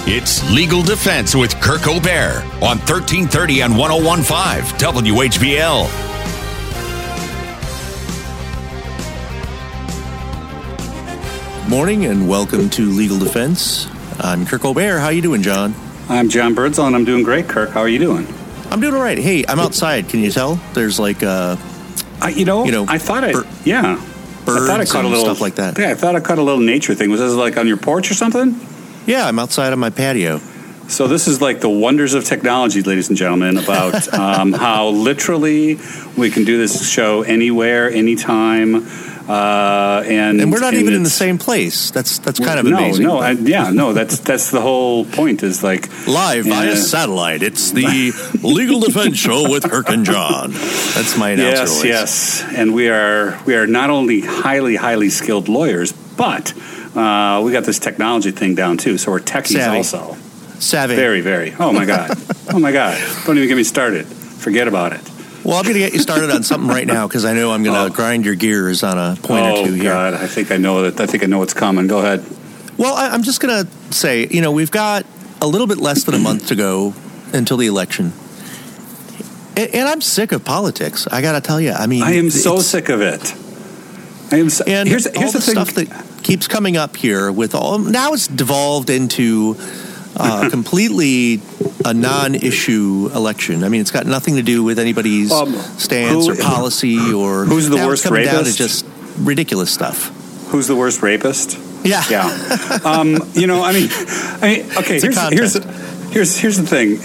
It's Legal Defense with Kirk O'Bear on 1330 and 101.5 WHBL. Morning and welcome to Legal Defense. I'm Kirk O'Bear. How you doing, John? I'm John Birdsall, and I'm doing great, Kirk. How are you doing? I'm doing all right. Hey, I'm outside. Can you tell? There's like I thought birds I thought I caught a little stuff like that. Yeah, I thought I caught a little nature thing. Was this like on your porch or something? Yeah, I'm outside on my patio. So this is like the wonders of technology, ladies and gentlemen, about how literally we can do this show anywhere, anytime, and we're not even in the same place. That's kind of amazing. That's the whole point. Is like live via satellite. It's the Legal Defense Show with Kirk and John. That's my announcer voice. Yes, and we are not only highly skilled lawyers, but we got this technology thing down too. So we're techies Savvy. also. Savvy. Very, very. Oh my God. Don't even get me started. Forget about it. Well, I'm going to get you started on something right now because I know I'm going to grind your gears on a point or two here. Oh God, I think I know what's coming. Go ahead. Well, I'm just going to say, we've got a little bit less than a month to go until the election. And I'm sick of politics. I got to tell you. I mean, I am so sick of it. Here's here's the the thing. stuff that keeps coming up here with all. Now it's devolved into completely a non-issue election. I mean, it's got nothing to do with anybody's stance or policy or who's the worst coming rapist. Down to just ridiculous stuff. Who's the worst rapist? Yeah. Okay. Here's the thing.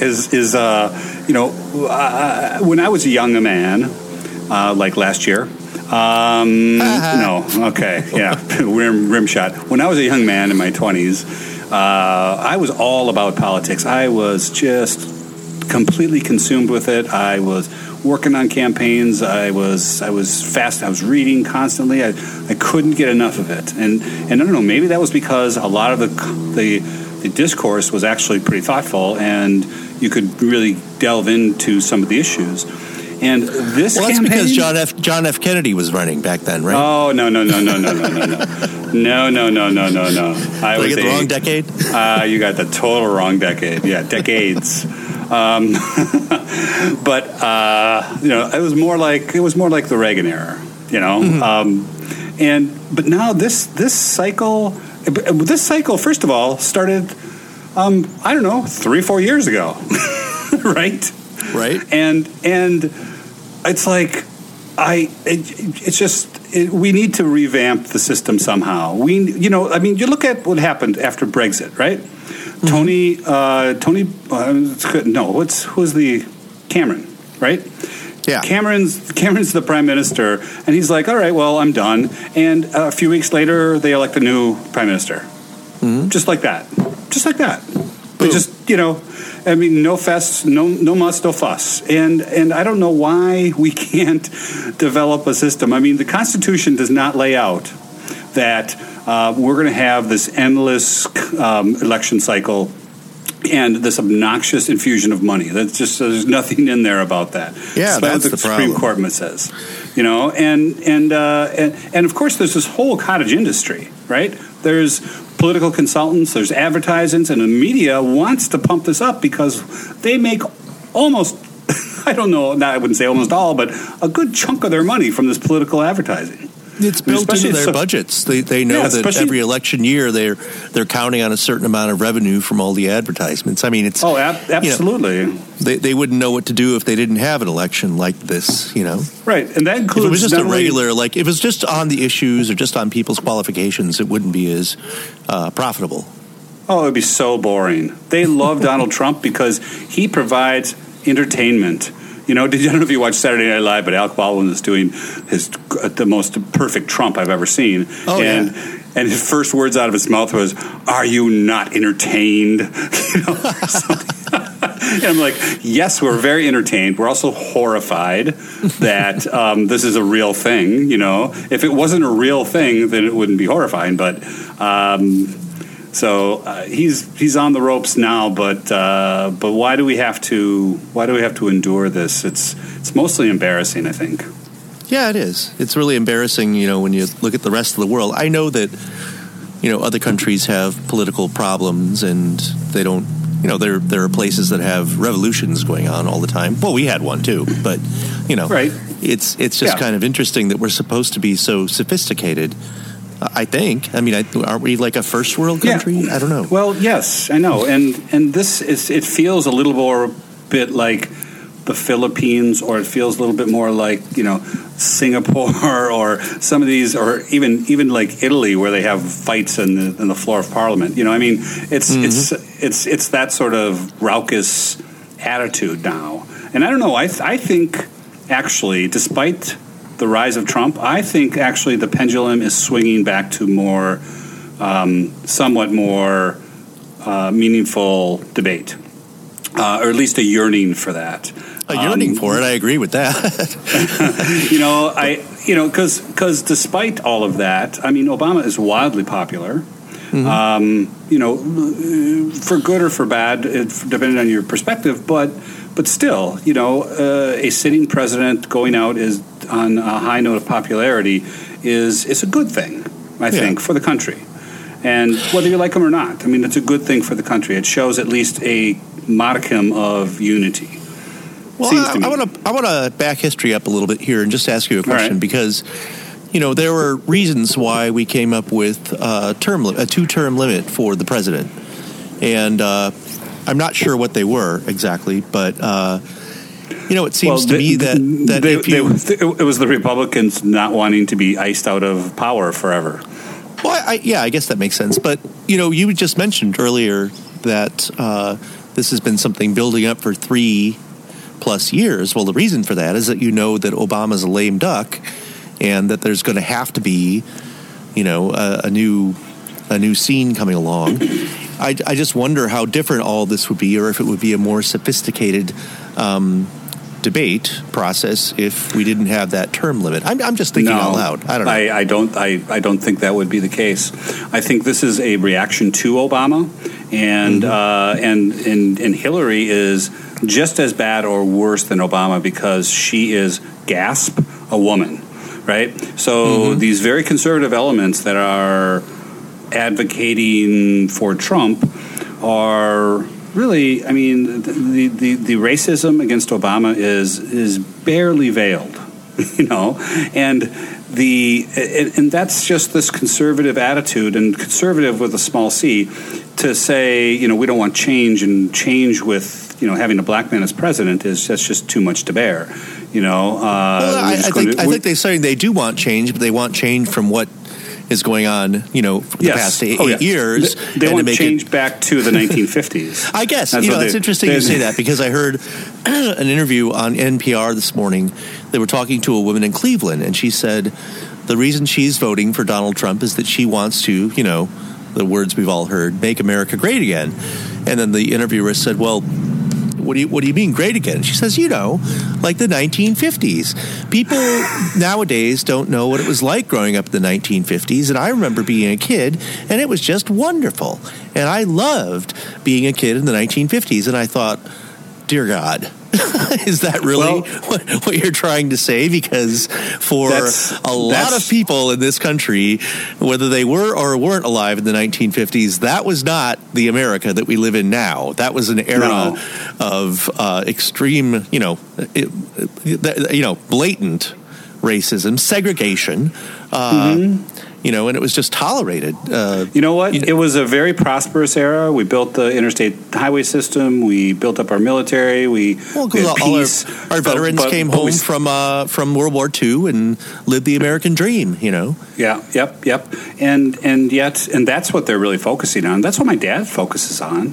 When I was a young man, like last year. No. Okay. Yeah. Rim shot. When I was a young man in my 20s. I was all about politics. I was just completely consumed with it. I was working on campaigns. I was fast. I was reading constantly. I couldn't get enough of it. And I don't know. Maybe that was because a lot of the discourse was actually pretty thoughtful, and you could really delve into some of the issues. And this that's campaign, because John F. Kennedy was running back then, right? Oh, no. No. I Did I get the wrong decade? You got the total wrong decade. Yeah, decades. But it was more like the Reagan era. Mm-hmm. But now this cycle, first of all, started 3-4 years ago, right? Right. And it's like we need to revamp the system somehow. You look at what happened after Brexit, right? Mm-hmm. Who's the Cameron, right? Yeah. Cameron's the prime minister, and he's like, all right, well, I'm done. And a few weeks later, they elect a new prime minister. Mm-hmm. Just like that. They just, no fuss, no muss, no fuss. And I don't know why we can't develop a system. I mean, the Constitution does not lay out that we're going to have this endless election cycle and this obnoxious infusion of money. That's just, there's nothing in there about that. Yeah, that's what the Supreme Court says. And of course there's this whole cottage industry, right? There's political consultants, there's advertisements, and the media wants to pump this up because they make almost, I wouldn't say almost all, but a good chunk of their money from this political advertising. It's built into their budgets. They know that every election year they're counting on a certain amount of revenue from all the advertisements. I mean, it's absolutely. They wouldn't know what to do if they didn't have an election like this. Right, and that includes if it was just a regular, if it was just on the issues or just on people's qualifications, it wouldn't be as profitable. Oh, it would be so boring. They love Donald Trump because he provides entertainment. I don't know if you watched Saturday Night Live, but Alec Baldwin is doing the most perfect Trump I've ever seen. Oh, and his first words out of his mouth was, "Are you not entertained?" And I'm like, yes, we're very entertained. We're also horrified that this is a real thing. If it wasn't a real thing, then it wouldn't be horrifying. But so he's on the ropes now. But why do we have to endure this? It's mostly embarrassing, I think. Yeah, it is. It's really embarrassing, when you look at the rest of the world. I know that, other countries have political problems and they don't. There are places that have revolutions going on all the time. Well, we had one too, but right. It's just kind of interesting that we're supposed to be so sophisticated. I think. I mean, aren't we like a first world country? Yeah. I don't know. Well, yes, I know, and this is. It feels a little more bit like the Philippines, or it feels a little bit more like Singapore, or some of these, or even like Italy, where they have fights in the floor of Parliament. I mean, it's that sort of raucous attitude now, and I don't know. I think actually, despite the rise of Trump, I think actually the pendulum is swinging back to more, somewhat more meaningful debate, or at least a yearning for that. A yearning for it. I agree with that. Because despite all of that, I mean, Obama is wildly popular. For good or for bad, depending on your perspective. But still, a sitting president going out is on a high note of popularity is a good thing, I think, for the country. And whether you like him or not, I mean, it's a good thing for the country. It shows at least a modicum of unity. Well, I want to back history up a little bit here and just ask you a question, because there were reasons why we came up with a 2-term limit for the president, and I'm not sure what they were exactly, but it seems to me that it was the Republicans not wanting to be iced out of power forever. Well, I guess that makes sense, but you just mentioned earlier that this has been something building up for 3+ years. Well, the reason for that is that that Obama's a lame duck, and that there's going to have to be, a new scene coming along. I just wonder how different all this would be, or if it would be a more sophisticated debate process if we didn't have that term limit. I'm just thinking out loud. I don't know. I don't think that would be the case. I think this is a reaction to Obama, and and Hillary is just as bad or worse than Obama because she is, gasp, a woman, right? So these very conservative elements that are advocating for Trump are really, I mean, the racism against Obama is barely veiled, and and that's just this conservative attitude, and conservative with a small c, to say, we don't want change, and change with having a black man as president that's just too much to bear. I think they're saying they do want change, but they want change from what is going on, for the past 8 years. They want to change back to the 1950s. I guess. It's interesting you say that, because I heard an interview on NPR this morning. They were talking to a woman in Cleveland, and she said the reason she's voting for Donald Trump is that she wants to, the words we've all heard, make America great again. And then the interviewer said, well, what do you mean great again? She says, like the 1950s. People nowadays don't know what it was like growing up in the 1950s. And I remember being a kid, and it was just wonderful. And I loved being a kid in the 1950s. And I thought, dear God, is that really what you're trying to say? Because for a lot of people in this country, whether they were or weren't alive in the 1950s, that was not the America that we live in now. That was an era of extreme, blatant racism, segregation, and it was just tolerated. You know what? It was a very prosperous era. We built the interstate highway system. We built up our military. We had peace. Our veterans came home from World War II and lived the American dream. Yeah. Yep. And that's what they're really focusing on. That's what my dad focuses on.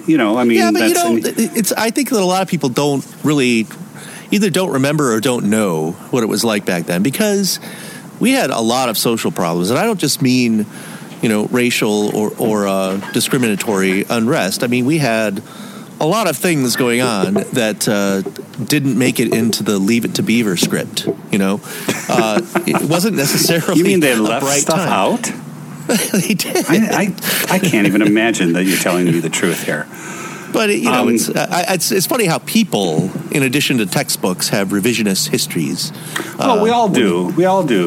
I think that a lot of people don't really either don't remember or don't know what it was like back then, because we had a lot of social problems, and I don't just mean, racial or discriminatory unrest. I mean, we had a lot of things going on that didn't make it into the Leave It to Beaver script. It wasn't necessarily. You mean they a left bright stuff time. out? They did. I can't even imagine that you're telling me the truth here. But it's funny how people, in addition to textbooks, have revisionist histories. We all do.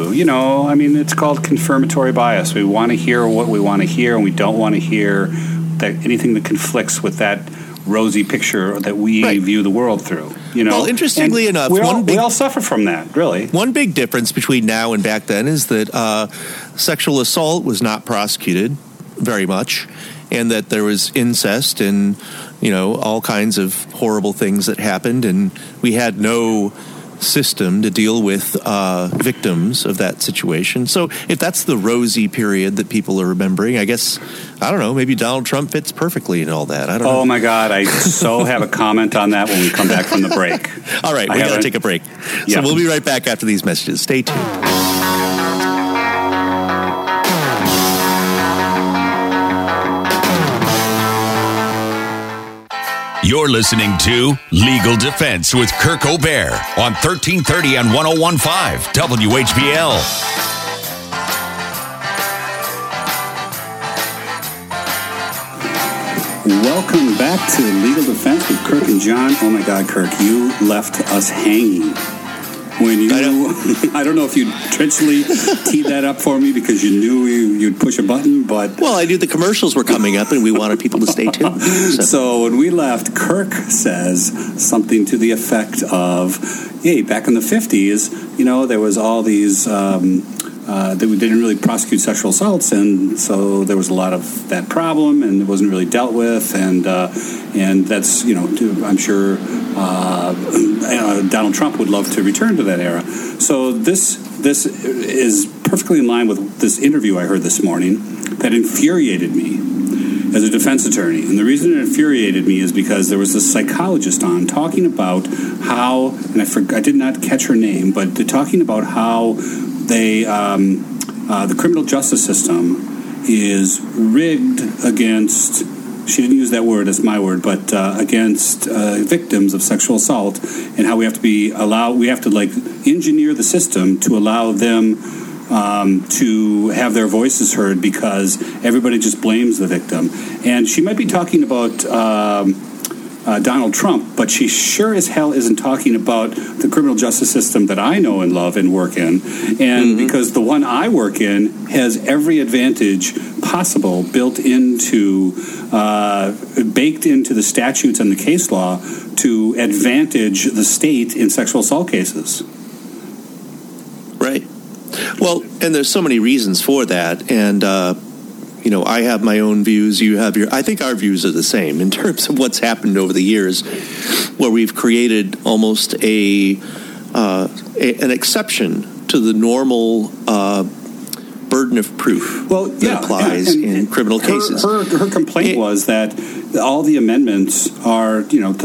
It's called confirmatory bias. We want to hear what we want to hear, and we don't want to hear anything that conflicts with that rosy picture that we view the world through. Well, interestingly enough, we all suffer from that, really. One big difference between now and back then is that sexual assault was not prosecuted very much, and that there was incest and, all kinds of horrible things that happened, and we had no system to deal with victims of that situation. So if that's the rosy period that people are remembering, I guess, I don't know, maybe Donald Trump fits perfectly in all that. I don't know. Oh my God, I so have a comment on that when we come back from the break. All right, we got to take a break. So we'll be right back after these messages. Stay tuned. You're listening to Legal Defense with Kirk O'Bear on 1330 and 101.5 WHBL. Welcome back to Legal Defense with Kirk and John. Oh my God, Kirk, you left us hanging. When you, I don't know if you intentionally teed that up for me because you knew you'd push a button, but... Well, I knew the commercials were coming up and we wanted people to stay tuned. So when we left, Kirk says something to the effect of, hey, back in the 50s, there was all these... that we didn't really prosecute sexual assaults, and so there was a lot of that problem, and it wasn't really dealt with, and that's I'm sure Donald Trump would love to return to that era. So this is perfectly in line with this interview I heard this morning that infuriated me as a defense attorney, and the reason it infuriated me is because there was this psychologist on talking about how, and I did not catch her name, but they're talking about how the criminal justice system is rigged against, she didn't use that word, that's my word, but against victims of sexual assault, and how we have to engineer the system to allow them to have their voices heard because everybody just blames the victim. And she might be talking about Donald Trump, but she sure as hell isn't talking about the criminal justice system that I know and love and work in. And because the one I work in has every advantage possible baked into the statutes and the case law to advantage the state in sexual assault cases. Right. Well, and there's so many reasons for that. And, I have my own views. You have your. I think our views are the same in terms of what's happened over the years, where we've created almost an exception to the normal burden of proof that applies in criminal cases. Her complaint was that all the amendments are,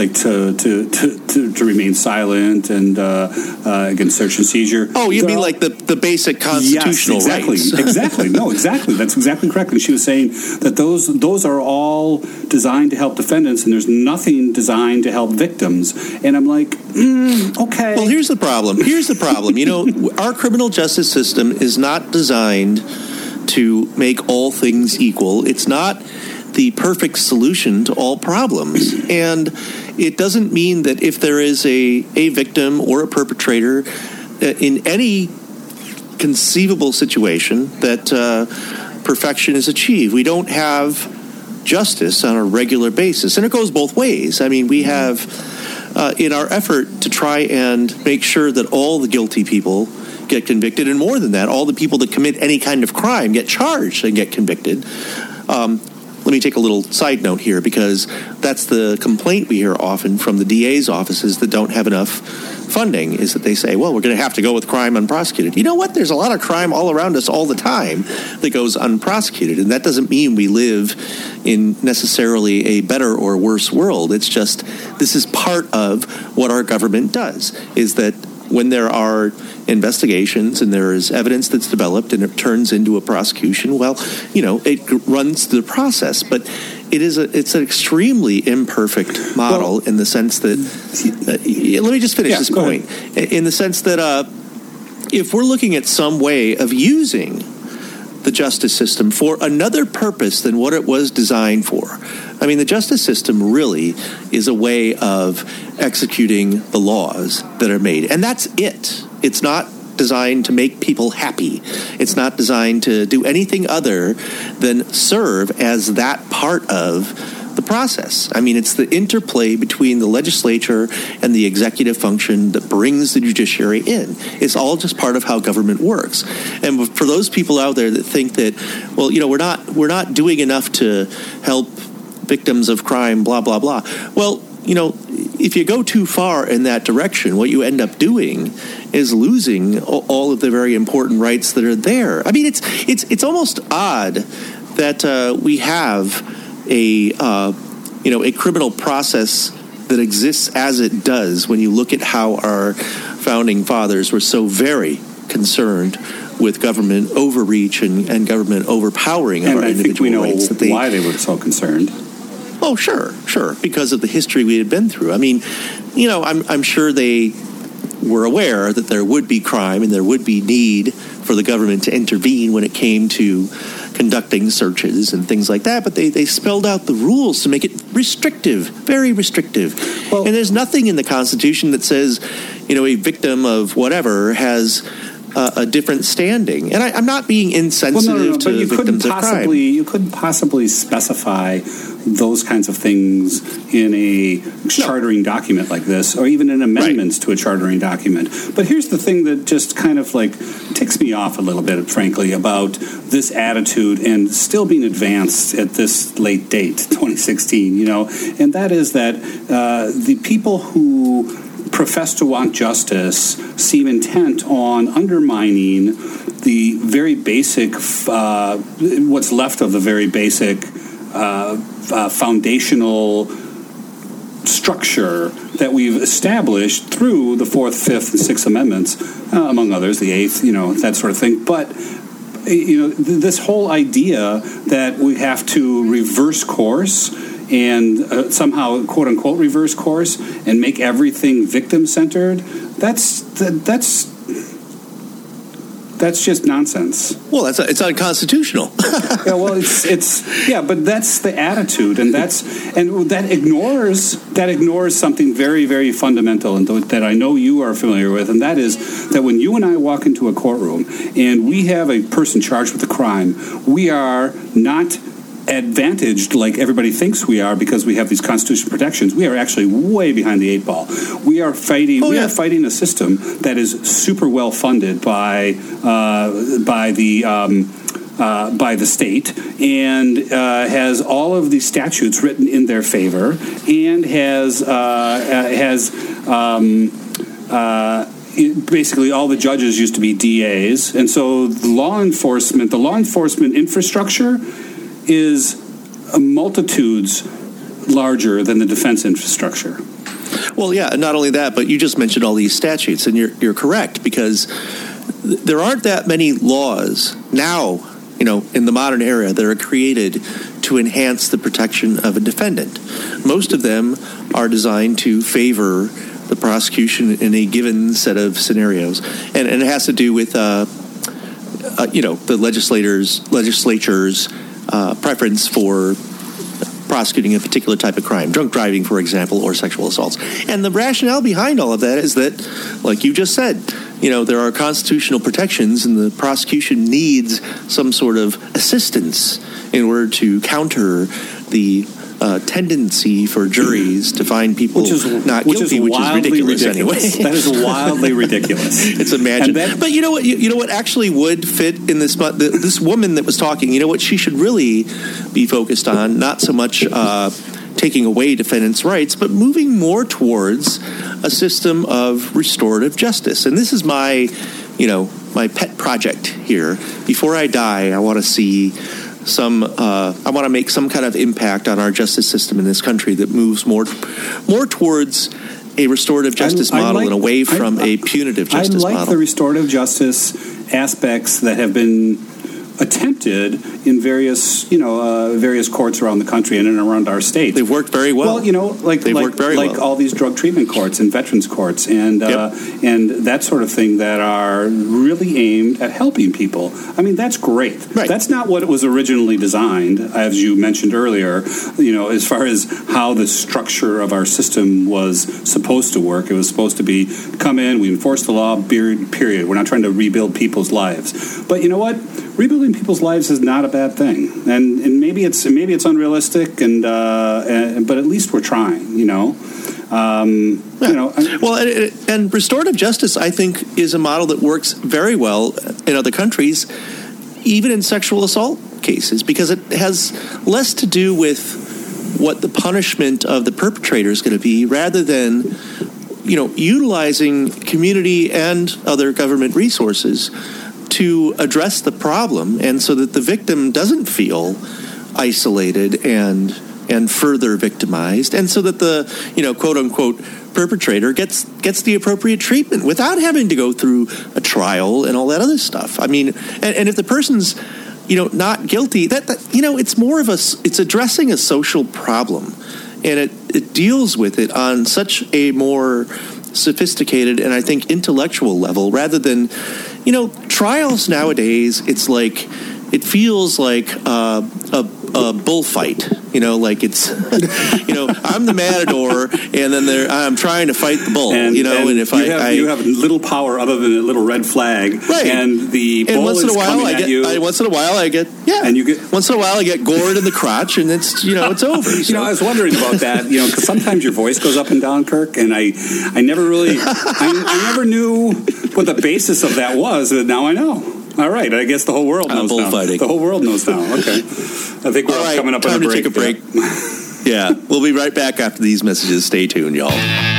to remain silent and against search and seizure. Oh, you mean like the basic constitutional rights? Exactly. No, exactly. That's exactly correct. And she was saying that those are all designed to help defendants, and there's nothing designed to help victims. And I'm like, okay. Well, here's the problem. Our criminal justice system is not designed to make all things equal. It's not the perfect solution to all problems. And it doesn't mean that if there is a victim or a perpetrator in any conceivable situation that perfection is achieved. We don't have justice on a regular basis. And it goes both ways. I mean, we have, in our effort to try and make sure that all the guilty people get convicted, and more than that, all the people that commit any kind of crime get charged and get convicted. Let me take a little side note here, because that's the complaint we hear often from the DA's offices that don't have enough funding, is that they say, well, we're going to have to go with crime unprosecuted. You know what? There's a lot of crime all around us all the time that goes unprosecuted, and that doesn't mean we live in necessarily a better or worse world. It's just this is part of what our government does, is that when there are investigations and there is evidence that's developed and it turns into a prosecution, well, it runs the process. But it's an extremely imperfect model in the sense that, let me just finish this point, in the sense that if we're looking at some way of using the justice system for another purpose than what it was designed for. I mean, the justice system really is a way of executing the laws that are made. And that's it. It's not designed to make people happy. It's not designed to do anything other than serve as that part of the process. I mean, it's the interplay between the legislature and the executive function that brings the judiciary in. It's all just part of how government works. And for those people out there that think that, well, we're not doing enough to help victims of crime, blah, blah, blah. Well, if you go too far in that direction, what you end up doing is losing all of the very important rights that are there. I mean, it's almost odd that we have a criminal process that exists as it does when you look at how our founding fathers were so very concerned with government overreach and government overpowering of our individual rights. And I think we know why they were so concerned. Oh, sure. Because of the history we had been through. I mean, I'm sure they were aware that there would be crime and there would be need for the government to intervene when it came to conducting searches and things like that, but they spelled out the rules to make it restrictive, very restrictive. Well, and there's nothing in the Constitution that says, a victim of whatever has a different standing. And I'm not being insensitive to victims of crime. You couldn't possibly specify those kinds of things in a chartering document like this, or even in amendments to a chartering document. But here's the thing that just kind of ticks me off a little bit, frankly, about this attitude and still being advanced at this late date, 2016, and that is that the people who profess to want justice seem intent on undermining the very basic, what's left of the very basic foundational structure that we've established through the 4th, 5th, and 6th Amendments, among others, the 8th, that sort of thing. But this whole idea that we have to reverse course and somehow, quote unquote, reverse course and make everything victim centered, that's just nonsense. Well, it's unconstitutional. Yeah, well, but that's the attitude, and that ignores something very, very fundamental, and that I know you are familiar with, and that is that when you and I walk into a courtroom and we have a person charged with a crime, we are not advantaged like everybody thinks we are because we have these constitutional protections. We are actually way behind the 8 ball. We are fighting. We are fighting a system that is super well funded by the state and has all of these statutes written in their favor and has basically all the judges used to be DAs, and so the law enforcement infrastructure is multitudes larger than the defense infrastructure. Well, yeah, not only that, but you just mentioned all these statutes, and you're correct, because there aren't that many laws now, in the modern era that are created to enhance the protection of a defendant. Most of them are designed to favor the prosecution in a given set of scenarios, and it has to do with the legislature's preference for prosecuting a particular type of crime, drunk driving, for example, or sexual assaults. And the rationale behind all of that is that, like you just said, there are constitutional protections and the prosecution needs some sort of assistance in order to counter the tendency for juries to find people not guilty, which is ridiculous anyway. That is wildly ridiculous. It's imagined. But you know what actually would fit in this woman that was talking, what she should really be focused on, not so much taking away defendants' rights, but moving more towards a system of restorative justice. And this is my pet project here. Before I die, I want to see I want to make some kind of impact on our justice system in this country that moves more towards a restorative justice model and away from a punitive justice model. I like the restorative justice aspects that have been attempted in various courts around the country and around our state. They've worked very well. Well, like all these drug treatment courts and veterans courts and that sort of thing that are really aimed at helping people. I mean, that's great. Right. That's not what it was originally designed, as you mentioned earlier, as far as how the structure of our system was supposed to work. It was supposed to be, come in, we enforce the law, period. We're not trying to rebuild people's lives. But you know what? Rebuilding people's lives is not a bad thing. And maybe it's unrealistic, but at least we're trying, Well, and restorative justice, I think, is a model that works very well in other countries, even in sexual assault cases, because it has less to do with what the punishment of the perpetrator is going to be, rather than, utilizing community and other government resources to address the problem, and so that the victim doesn't feel isolated and further victimized, and so that the quote unquote perpetrator gets the appropriate treatment without having to go through a trial and all that other stuff. I mean, and if the person's not guilty, that it's more of it's addressing a social problem, and it deals with it on such a more sophisticated and I think intellectual level, rather than trials nowadays. It's like, it feels like a bullfight, like it's, I'm the matador, and then I'm trying to fight the bull, and if you have little power other than a little red flag, right? And the bull is coming at you. Once in a while I get gored in the crotch, and it's it's over. So. I was wondering about that, because sometimes your voice goes up and down, Kirk, and I never really, I never knew what the basis of that was, and now I know. All right, I guess the whole world knows now. Bullfighting. The whole world knows now. Okay. I think we're all coming up on a break. Time to take a break. Yeah, we'll be right back after these messages. Stay tuned, y'all.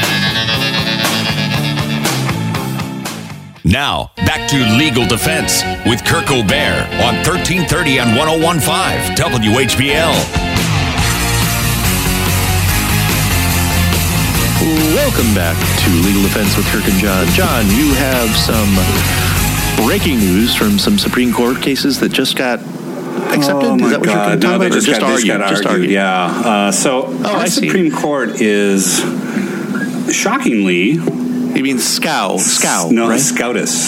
Now, back to Legal Defense with Kirk O'Bear on 1330 and 101.5 WHBL. Welcome back to Legal Defense with Kirk and John. John, you have some breaking news from some Supreme Court cases that just got accepted. Oh my Is that what God! you're talking about? Just got argued. Yeah. Our Supreme Court is shockingly. You mean SCOW? No, right? SCOTUS.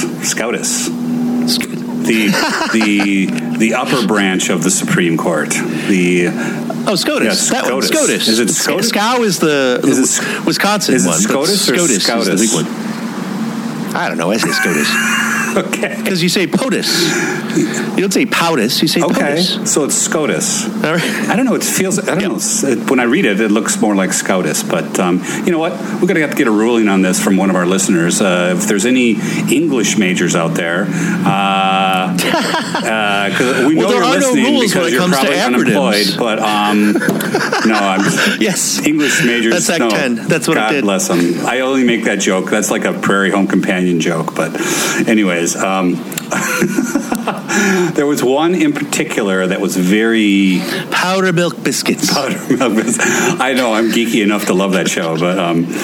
The upper branch of the Supreme Court. SCOTUS. Yeah, SCOTUS. SCOTUS. Is it SCOTUS? SCOW is the Wisconsin one. Is it SCOTUS or SCOTUS? Is the big one. I don't know. I say SCOTUS. Okay. Because you say POTUS. You don't say POTUS. You say POTUS. Okay. So it's SCOTUS. All right. I don't know. It feels. I don't know. When I read it, it looks more like SCOTUS. But you know what? We're going to have to get a ruling on this from one of our listeners. If there's any English majors out there, because we know you're listening because you're probably unemployed. But no, I'm just, yes. English majors. That's Act 10. That's what God it did. God bless them. I only make that joke. That's like a Prairie Home Companion joke. But anyways, there was one in particular that was very Powder Milk Biscuits. I know I'm geeky enough to love that show, but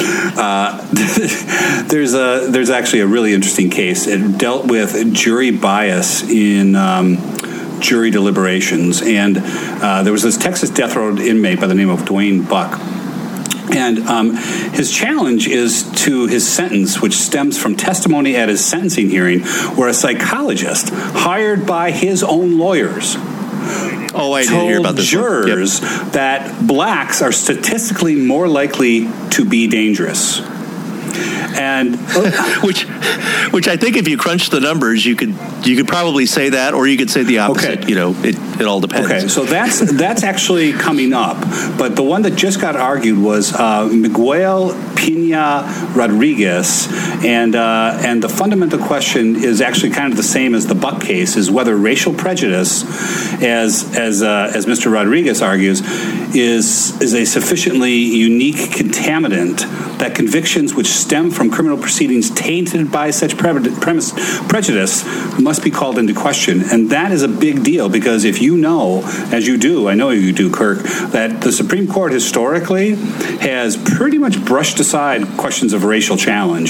there's actually a really interesting case. It dealt with jury bias in jury deliberations, and there was this Texas death row inmate by the name of Dwayne Buck. And his challenge is to his sentence, which stems from testimony at his sentencing hearing, where a psychologist hired by his own lawyers I did hear about this. Jurors that blacks are statistically more likely to be dangerous. And which I think if you crunch the numbers, you could probably say that, or you could say the opposite. Okay. It all depends. Okay, so that's actually coming up. But the one that just got argued was Miguel Pina Rodriguez, and the fundamental question is actually kind of the same as the Buck case: is whether racial prejudice, as Mr. Rodriguez argues, is a sufficiently unique contaminant that convictions which stem from criminal proceedings tainted by such prejudice must be called into question. And that is a big deal, because if you know, as you do, I know you do, Kirk, that the Supreme Court historically has pretty much brushed aside questions of racial challenge,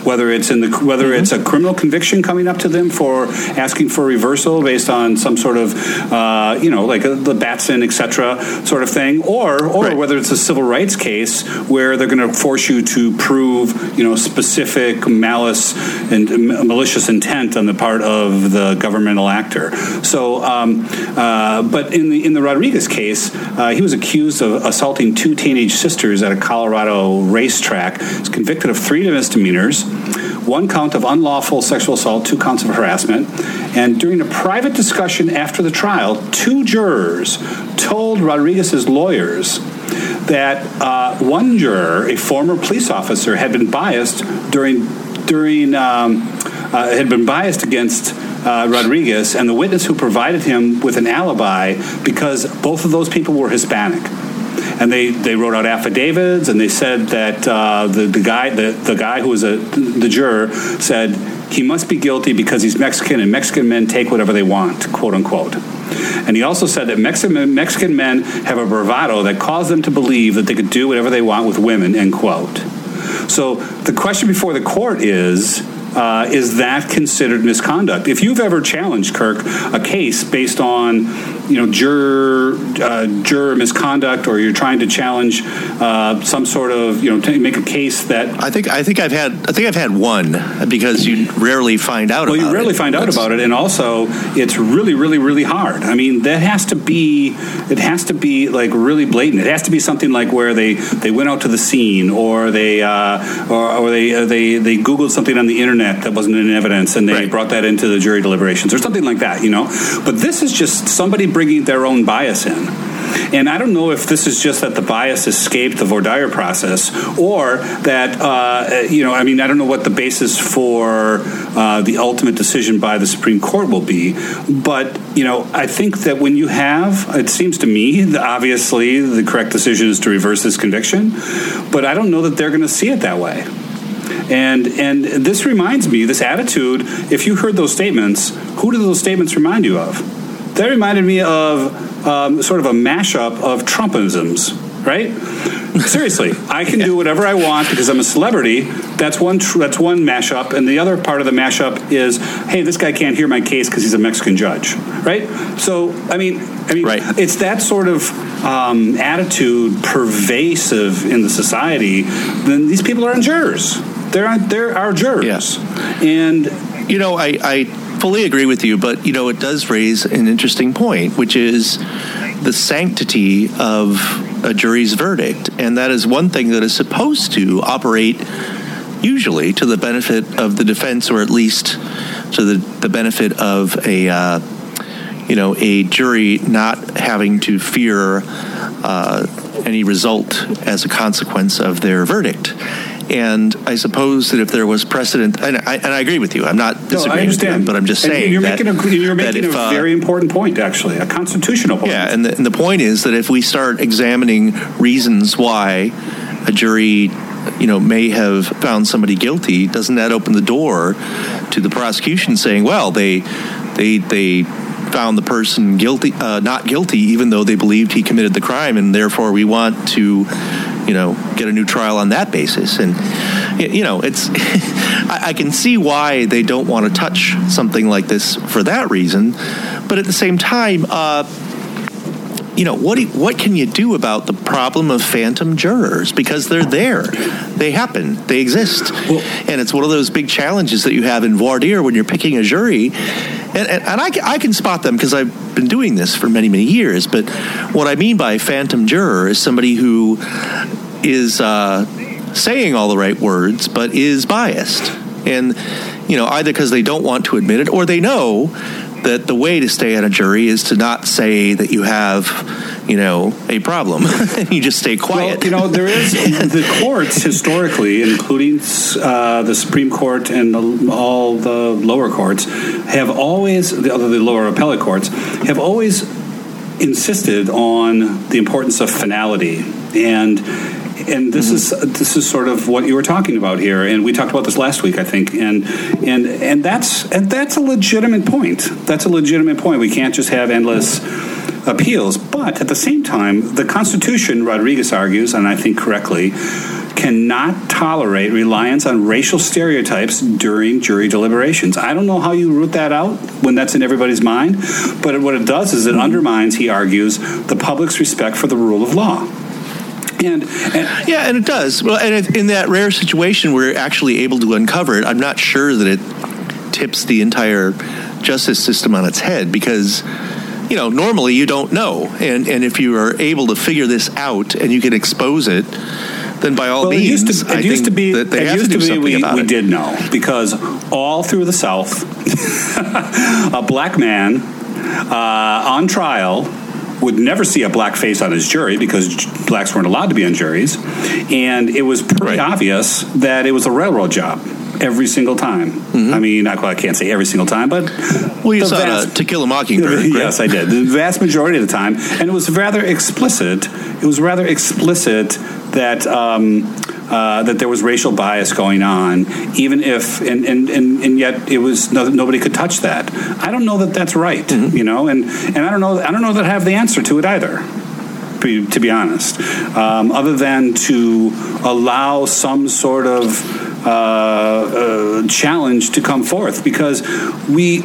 whether it's it's a criminal conviction coming up to them for asking for reversal based on some sort of like the Batson, etc. sort of thing, or whether it's a civil rights case where they're going to force you to prove specific malice and malicious intent on the part of the governmental actor. So, but in the Rodriguez case, he was accused of assaulting 2 teenage sisters at a Colorado racetrack. He was convicted of 3 misdemeanors, 1 count of unlawful sexual assault, 2 counts of harassment. And during a private discussion after the trial, 2 jurors told Rodriguez's lawyers that one juror, a former police officer, had been biased against Rodriguez and the witness who provided him with an alibi because both of those people were Hispanic. And they wrote out affidavits, and they said that the guy who was the juror said he must be guilty because he's Mexican, and Mexican men take whatever they want, quote unquote. And he also said that Mexican men have a bravado that caused them to believe that they could do whatever they want with women, end quote. So the question before the court is that considered misconduct? If you've ever challenged, Kirk, a case based on juror misconduct, or you're trying to challenge some sort of to make a case that I think I've had one, because you rarely find out. Well, you rarely find out about it, and also it's really, really, really hard. I mean, it has to be like really blatant. It has to be something like where they went out to the scene, or they Googled something on the internet that wasn't in evidence, and they brought that into the jury deliberations, or something like that. But this is just somebody bringing their own bias in. And I don't know if this is just that the bias escaped the voir dire process, or that, I don't know what the basis for the ultimate decision by the Supreme Court will be. But, I think that when you have, it seems to me, obviously the correct decision is to reverse this conviction, but I don't know that they're going to see it that way. And this reminds me, this attitude, if you heard those statements, who do those statements remind you of? They reminded me of sort of a mashup of Trumpisms, right? Seriously, I can do whatever I want because I'm a celebrity. That's one mashup, and the other part of the mashup is, hey, this guy can't hear my case because he's a Mexican judge, right? So, I mean, right. It's that sort of attitude pervasive in the society. Then these people are jurors. They're our jurors. Yes. And I fully agree with you, but it does raise an interesting point, which is the sanctity of a jury's verdict, and that is one thing that is supposed to operate usually to the benefit of the defense, or at least to the benefit of a jury not having to fear any result as a consequence of their verdict. And I suppose that if there was precedent, and I agree with you, I'm not disagreeing with you, but I'm just saying you're making a very important point, actually, a constitutional point. Yeah, and the point is that if we start examining reasons why a jury, may have found somebody guilty, doesn't that open the door to the prosecution saying, well, they found the person guilty, not guilty, even though they believed he committed the crime, and therefore we want to get a new trial on that basis. And, it's, I can see why they don't want to touch something like this for that reason. But at the same time, what can you do about the problem of phantom jurors? Because they're there. They happen. They exist. Well, and it's one of those big challenges that you have in voir dire when you're picking a jury. And I can spot them because I've been doing this for many, many years. But what I mean by phantom juror is somebody who is saying all the right words but is biased. And, either because they don't want to admit it, or they know that the way to stay on a jury is to not say that you have, a problem. You just stay quiet. Well, there is the courts historically, including the Supreme Court and all the lower courts, have always, the lower appellate courts, have always insisted on the importance of finality. And this is sort of what you were talking about here, and we talked about this last week, I think, and that's a legitimate point. That's a legitimate point. We can't just have endless appeals, but at the same time, the Constitution, Rodriguez argues, and I think correctly, cannot tolerate reliance on racial stereotypes during jury deliberations. I don't know how you root that out when that's in everybody's mind, but what it does is it undermines, he argues, the public's respect for the rule of law. And it does. Well, and in that rare situation, we're actually able to uncover it. I'm not sure that it tips the entire justice system on its head, because normally you don't know, and if you are able to figure this out and you can expose it, then by all means, it used to be we did know, because all through the South, a black man on trial would never see a black face on his jury, because blacks weren't allowed to be on juries, and it was pretty obvious that it was a railroad job every single time. Mm-hmm. I mean, I can't say every single time, but you saw To Kill a Mockingbird. Right? Yes, I did. The vast majority of the time, and it was rather explicit. It was rather explicit that that there was racial bias going on, even if and yet it was nobody could touch that. I don't know that that's right, and I don't know that I have the answer to it either, to be honest, other than to allow some sort of challenge to come forth, because we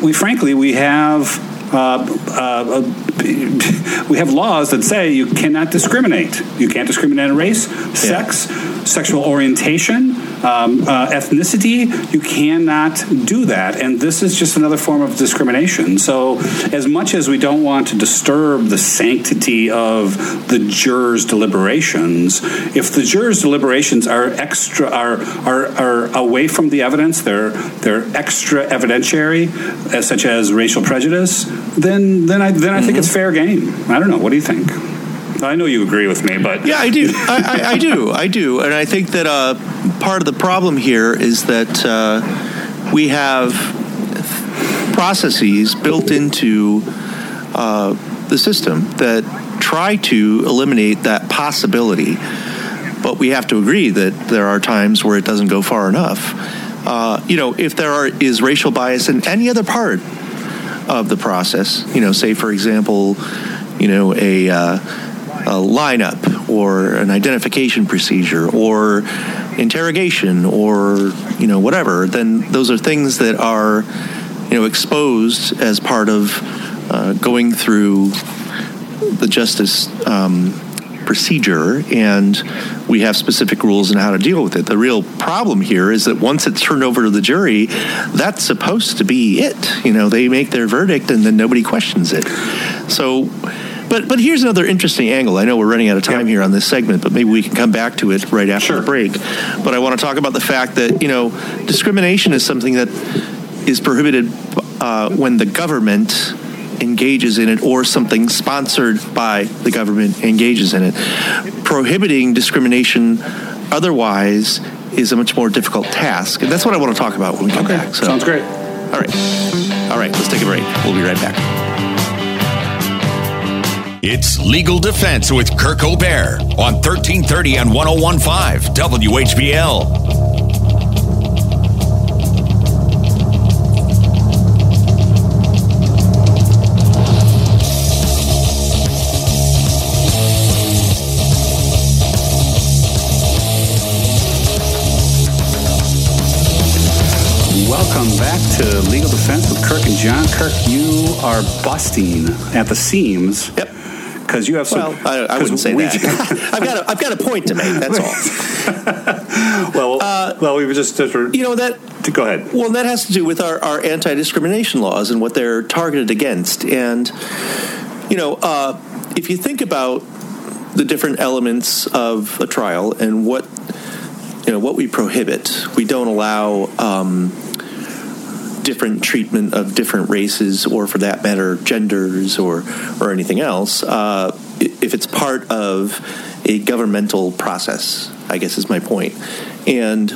have laws that say you cannot discriminate. You can't discriminate on race, sex, sexual orientation, ethnicity. You cannot do that, and this is just another form of discrimination. So, as much as we don't want to disturb the sanctity of the jurors' deliberations, if the jurors' deliberations are away from the evidence, they're extra evidentiary, such as racial prejudice, then I think it's fair game. I don't know. What do you think? I know you agree with me, but yeah, I do. I do, and I think that part of the problem here is that we have processes built into the system that try to eliminate that possibility, but we have to agree that there are times where it doesn't go far enough. If there is racial bias in any other part of the process, say for example, a lineup or an identification procedure or interrogation or whatever, then those are things that are exposed as part of going through the justice procedure, and we have specific rules on how to deal with it. The real problem here is that once it's turned over to the jury, that's supposed to be it. They make their verdict and then nobody questions it. So But here's another interesting angle. I know we're running out of time here on this segment, but maybe we can come back to it right after the break. But I want to talk about the fact that, discrimination is something that is prohibited when the government engages in it, or something sponsored by the government engages in it. Prohibiting discrimination otherwise is a much more difficult task. And that's what I want to talk about when we come back. So, sounds great. All right, let's take a break. We'll be right back. It's Legal Defense with Kirk O'Bear on 1330 and 101.5 WHBL. Welcome back to Legal Defense with Kirk and John. Kirk, you are busting at the seams. Yep. Because you have some. Well, I wouldn't say that. I've got a point to make. That's all. Well, we were just that. Go ahead. Well, that has to do with our anti-discrimination laws and what they're targeted against. And if you think about the different elements of a trial and what we prohibit, we don't allow different treatment of different races, or for that matter, genders or anything else, if it's part of a governmental process, I guess is my point. And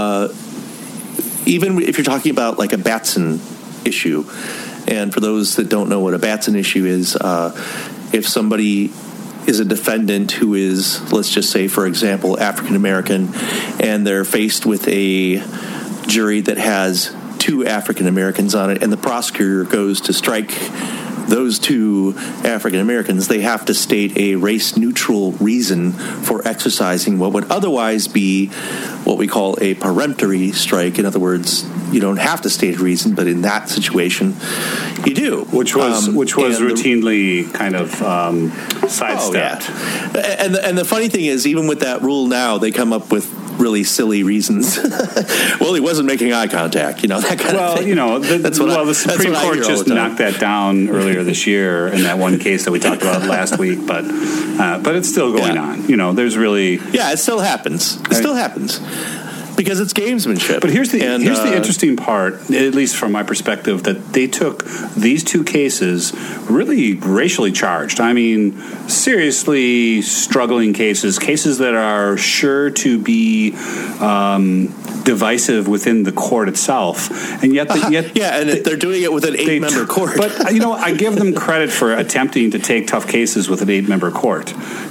even if you're talking about like a Batson issue, and for those that don't know what a Batson issue is, if somebody is a defendant who is, let's just say, for example, African American, and they're faced with a jury that has 2 African Americans on it, and the prosecutor goes to strike those two African Americans, they have to state a race-neutral reason for exercising what would otherwise be what we call a peremptory strike. In other words, you don't have to state a reason, but in that situation, you do. Which was routinely kind of sidestepped. Oh, yeah. And the funny thing is, even with that rule now, they come up with really silly reasons. Well, he wasn't making eye contact, that kind of thing. The Supreme Court just knocked that down earlier this year in that one case that we talked about last week, but it's still going on. There's really... Yeah, it still happens. It still happens. Because it's gamesmanship. But here's the interesting part, at least from my perspective, that they took these two cases really racially charged. I mean, seriously struggling cases that are sure to be divisive within the court itself, and yet they're doing it with an 8-member court. But I give them credit for attempting to take tough cases with an 8-member court.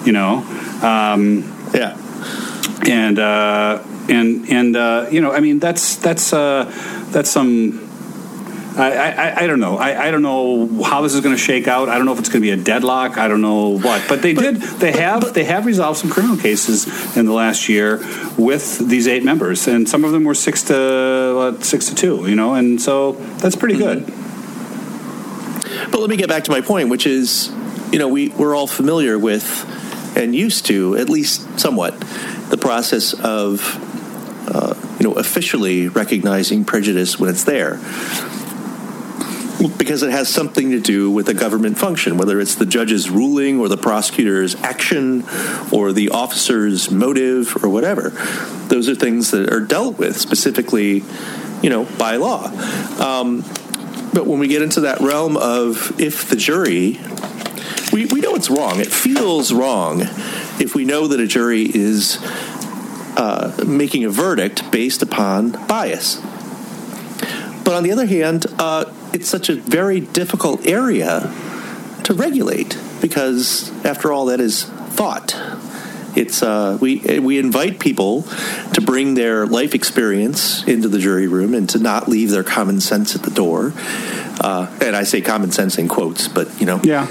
That's some. I don't know. I don't know how this is going to shake out. I don't know if it's going to be a deadlock. I don't know what. But they have resolved some criminal cases in the last year with these 8 members, and some of them were 6-2. And so that's pretty good. But let me get back to my point, which is, we're all familiar with and used to, at least somewhat, the process of officially recognizing prejudice when it's there, because it has something to do with a government function, whether it's the judge's ruling or the prosecutor's action or the officer's motive or whatever. Those are things that are dealt with specifically, by law. But when we get into that realm of if the jury, we know it's wrong. It feels wrong if we know that a jury is making a verdict based upon bias. But on the other hand, it's such a very difficult area to regulate because, after all, that is thought. It's we invite people to bring their life experience into the jury room and to not leave their common sense at the door. And I say common sense in quotes, but Yeah.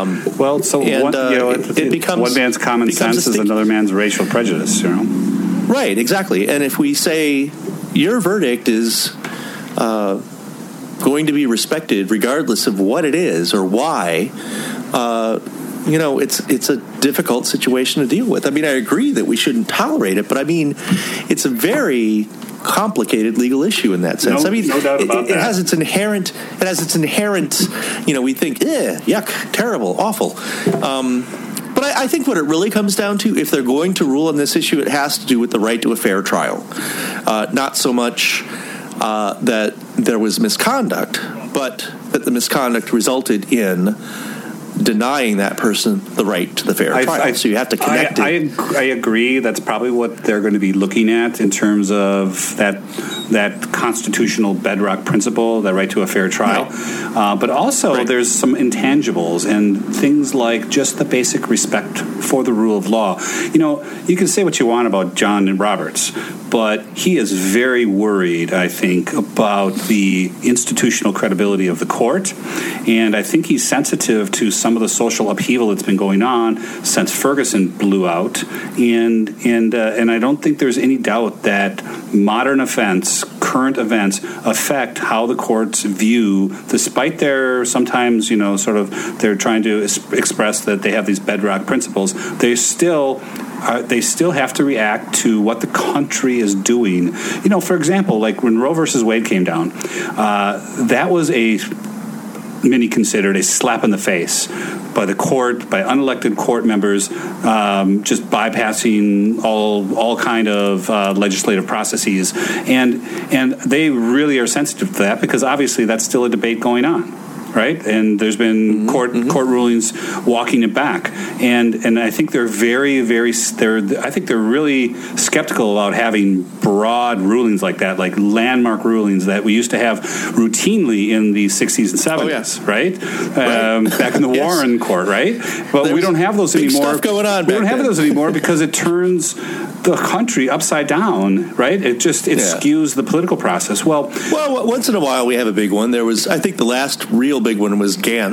It becomes one man's common sense is another man's racial prejudice. Right, exactly. And if we say your verdict is going to be respected regardless of what it is or why, it's a difficult situation to deal with. I mean, I agree that we shouldn't tolerate it, but I mean, it's a very complicated legal issue in that sense. No doubt about that. It has its inherent, we think, yuck, terrible, awful. But I think what it really comes down to, if they're going to rule on this issue, it has to do with the right to a fair trial. Not so much that there was misconduct, but that the misconduct resulted in denying that person the right to the fair trial. So you have to connect it. I agree. That's probably what they're going to be looking at in terms of that constitutional bedrock principle, that right to a fair trial. Right. But also there's some intangibles and things like just the basic respect for the rule of law. You can say what you want about John Roberts, but he is very worried, I think, about the institutional credibility of the court. And I think he's sensitive to some of the social upheaval that's been going on since Ferguson blew out. And I don't think there's any doubt that modern events, current events, affect how the courts view, despite their sometimes, they're trying to express that they have these bedrock principles, they still have to react to what the country is doing. For example, like when Roe versus Wade came down, that was many considered a slap in the face by the court, by unelected court members, just bypassing all kind of legislative processes, and they really are sensitive to that because obviously that's still a debate going on. Right, and there's been court rulings walking it back, and I think they're very, very. I think they're really skeptical about having broad rulings like that, like landmark rulings that we used to have routinely in the 60s and 70s. Right? Back in the Warren Court, right? But we don't have those anymore. Stuff going on. We don't have those anymore because it turns the country upside down. Right? It skews the political process. Well, once in a while we have a big one. There was, I think, the last real big one was Gantt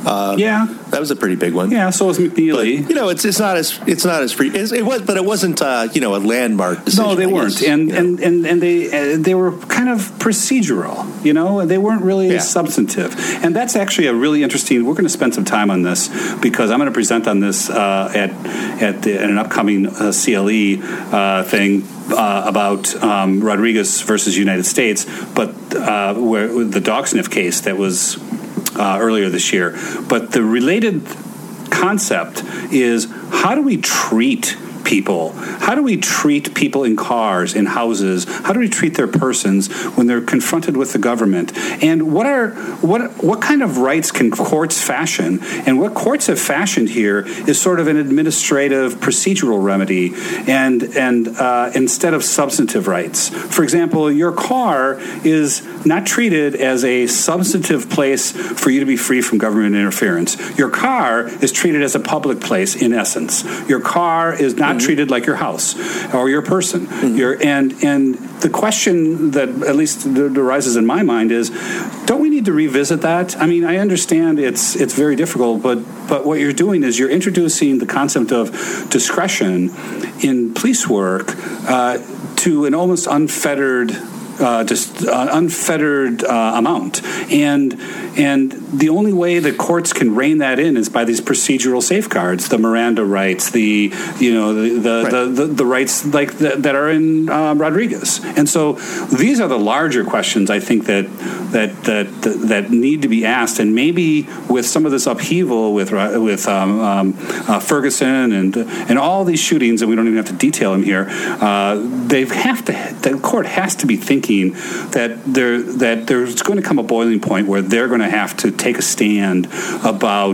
That was a pretty big one. Yeah, so was McNeely. But, it's not as free. It was, but it wasn't a landmark decision. No, they weren't, and they were kind of procedural. They weren't really substantive, and that's actually a really interesting. We're going to spend some time on this because I'm going to present on this at an upcoming CLE thing about Rodriguez versus United States, but where the dog sniff case that was earlier this year. But the related concept is, how do we treat people? How do we treat people in cars, in houses? How do we treat their persons when they're confronted with the government? And what kind of rights can courts fashion? And what courts have fashioned here is sort of an administrative procedural remedy, and instead of substantive rights. For example, your car is not treated as a substantive place for you to be free from government interference. Your car is treated as a public place, in essence. Your car is not treated like your house or your person. And the question that at least arises in my mind is, don't we need to revisit that? I mean, I understand it's very difficult, but what you're doing is you're introducing the concept of discretion in police work to an almost unfettered amount, and the only way that courts can rein that in is by these procedural safeguards, the Miranda rights, the rights like that are in Rodriguez, and so these are the larger questions I think that need to be asked, and maybe with some of this upheaval with Ferguson and all these shootings, and we don't even have to detail them here, the court has to be thinking that there's going to come a boiling point where they're going to have to take a stand about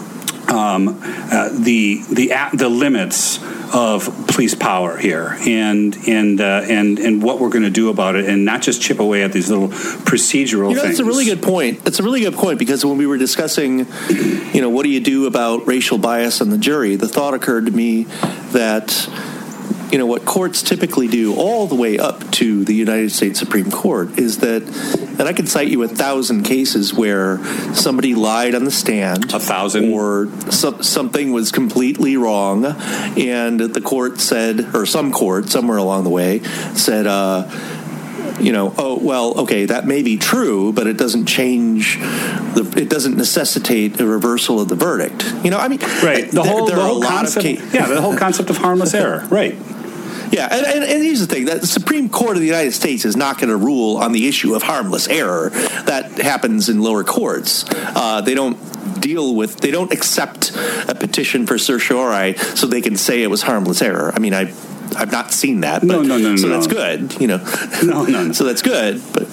the limits of police power here, and what we're going to do about it, and not just chip away at these little procedural things. That's a really good point. It's a really good point, because when we were discussing, what do you do about racial bias on the jury, the thought occurred to me that what courts typically do all the way up to the United States Supreme Court is that, and I can cite you 1,000 cases where somebody lied on the stand. 1,000? Or something was completely wrong, and the court said, or some court somewhere along the way said, oh, well, okay, that may be true, but it doesn't change, it doesn't necessitate a reversal of the verdict. Right. The whole concept of harmless error. Right. Yeah, and here's the thing, that the Supreme Court of the United States is not going to rule on the issue of harmless error. That happens in lower courts. They don't accept a petition for certiorari so they can say it was harmless error. I mean, I've not seen that. But, no. So that's good, No. So that's good, but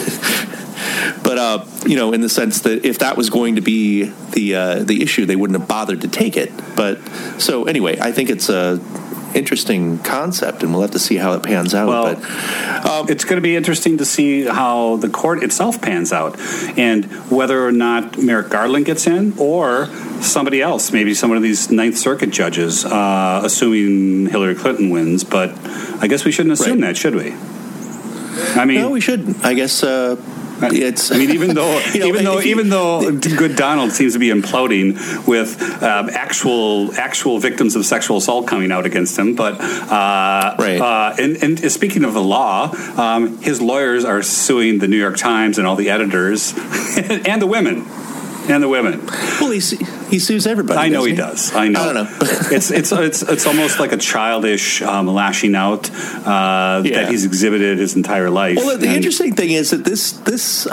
in the sense that if that was going to be the issue, they wouldn't have bothered to take it. But so anyway, I think it's a interesting concept, and we'll have to see how it pans out. Well, but it's going to be interesting to see how the court itself pans out, and whether or not Merrick Garland gets in, or somebody else, maybe some of these Ninth Circuit judges, assuming Hillary Clinton wins. But I guess we shouldn't assume that, should we? I mean, no, we shouldn't. I guess. Even though good Donald seems to be imploding with actual victims of sexual assault coming out against him, but and speaking of the law, his lawyers are suing the New York Times and all the editors and the women. Well, he sues everybody. I know he does. I know. I don't know. it's almost like a childish lashing out that he's exhibited his entire life. Well, the interesting thing is that this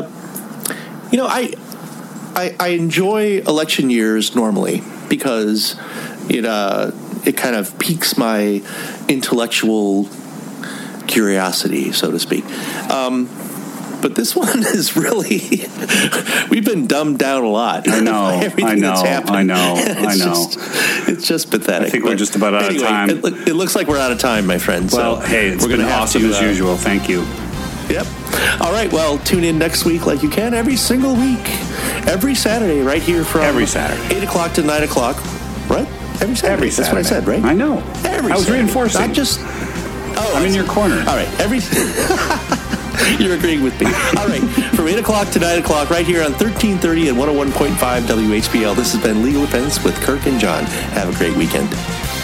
I enjoy election years normally because it kind of piques my intellectual curiosity, so to speak. But this one is really, we've been dumbed down a lot. I know. It's just pathetic. I think we're just about out of time. It looks like we're out of time, my friend. Well, hey, it's been awesome as usual. Thank you. Yep. All right. Well, tune in next week like you can every single week. Every Saturday, right here from every Saturday, 8 o'clock to 9 o'clock. Right? Every Saturday. That's what I said, right? I know. I was reinforcing. I'm just. I'm in your corner. All right. You're agreeing with me. All right. For from 8 o'clock to 9 o'clock right here on 1330 and 101.5 WHBL. This has been Legal Defense with Kirk and John. Have a great weekend.